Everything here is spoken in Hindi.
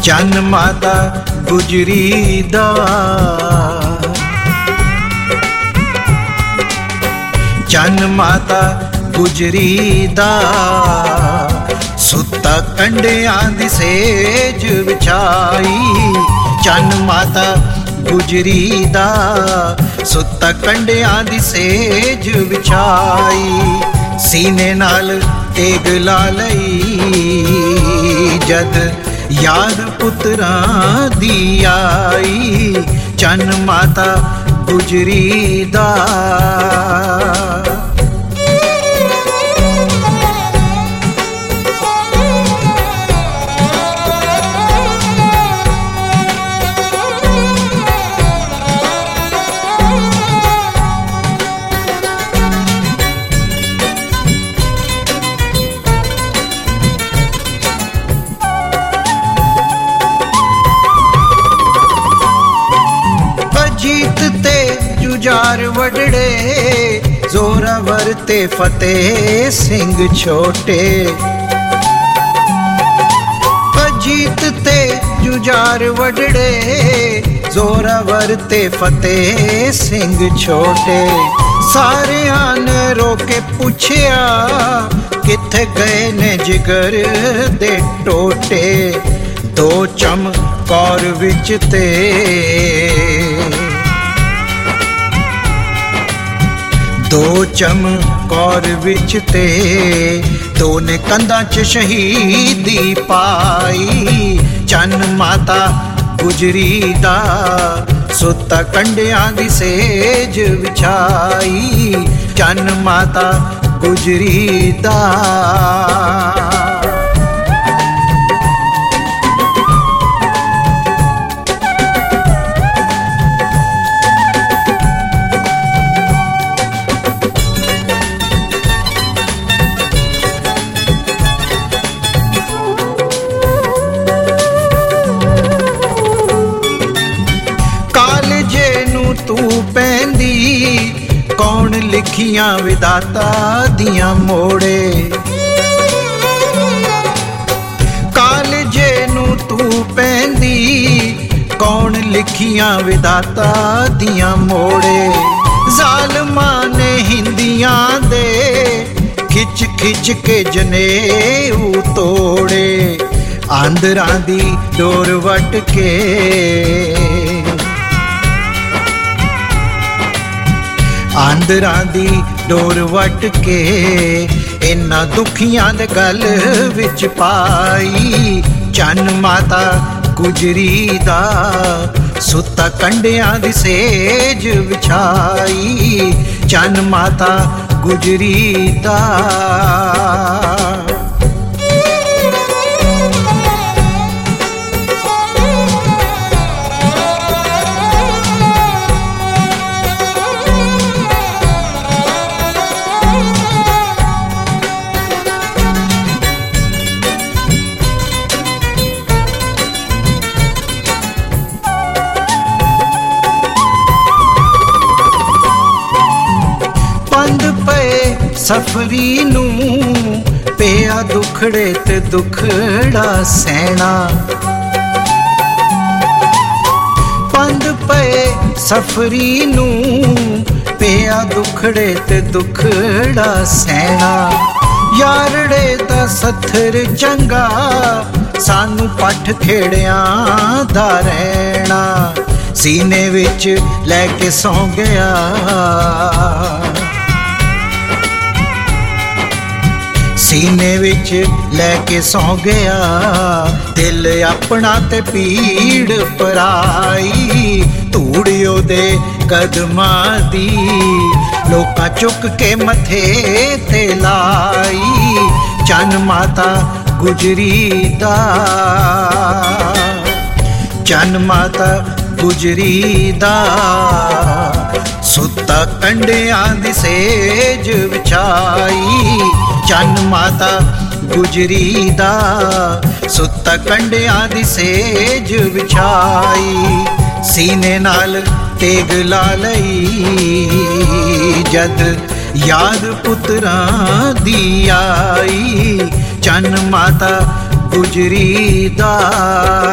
चन्न माता गुजरी दा। चन्न माता गुजरी दा सुत्ता कंडियां दी सेज विछाई। चन्न माता गुजरी दा सुत्ता कंडियां दी सेज विछाई। सीने नाल तेग ला लई जद याद पुत्रां दी आई। चन्न माता गुजरी दा। जीत ते जुझार वडड़े जोरावर ते फतेह सिंह छोटे। जीत ते जुझार वडड़े जोरावर ते फतेह सिंह छोटे। सारियां ने रोके पुछया किथे गए ने जिगर दे टोटे। दो चमकौर विच ते दो चमकौर विच ते दो ने कंधां च शहीदी पाई। चन्न माता गुजरी दा सुत्ता कंडियां दी सेज विछाई। चन्न माता गुजरी दा। तू पैंदी कौन लिखियां विदाता दियां मोड़े। कालजे नू तू पैंदी कौन लिखियां विदाता दियां मोड़े। जालमां ने हिंदियां दे खिच खिच के जनेऊ तोड़े। आंदरां दी डोर वट के आंदरां दी डोर वट के इन्ना दुखियां दे गल विच पाई। चन्न माता गुजरी दा सुत्ता कंडियां दी सेज विछाई। चन्न माता गुजरी दा। सफरी नू पिया दुखड़े ते दुखड़ा सहना। पंध पे सफरी नू पिया दुखड़े ते दुखड़ा सहना। यारड़े दा सथर चंगा सानू पठ खेड़ियां दा रहना। सीने विच लैके सौ गया सीने विच लैके सौ गया। दिल अपना ते पीड़ पराई। धूड़ियो दे कदमां दी लोकां चुक के मथे ते लाई। चन्न माता गुजरी दा। चन्न माता गुजरी दा सुत्ता कंडियां दी सेज विछाई। चन्न माता गुजरी दा सुत्ता कंडियां दी सेज विछाई। सीने नाल तेग ला लई जद याद पुत्रां दी आई। चन्न माता गुजरी दा।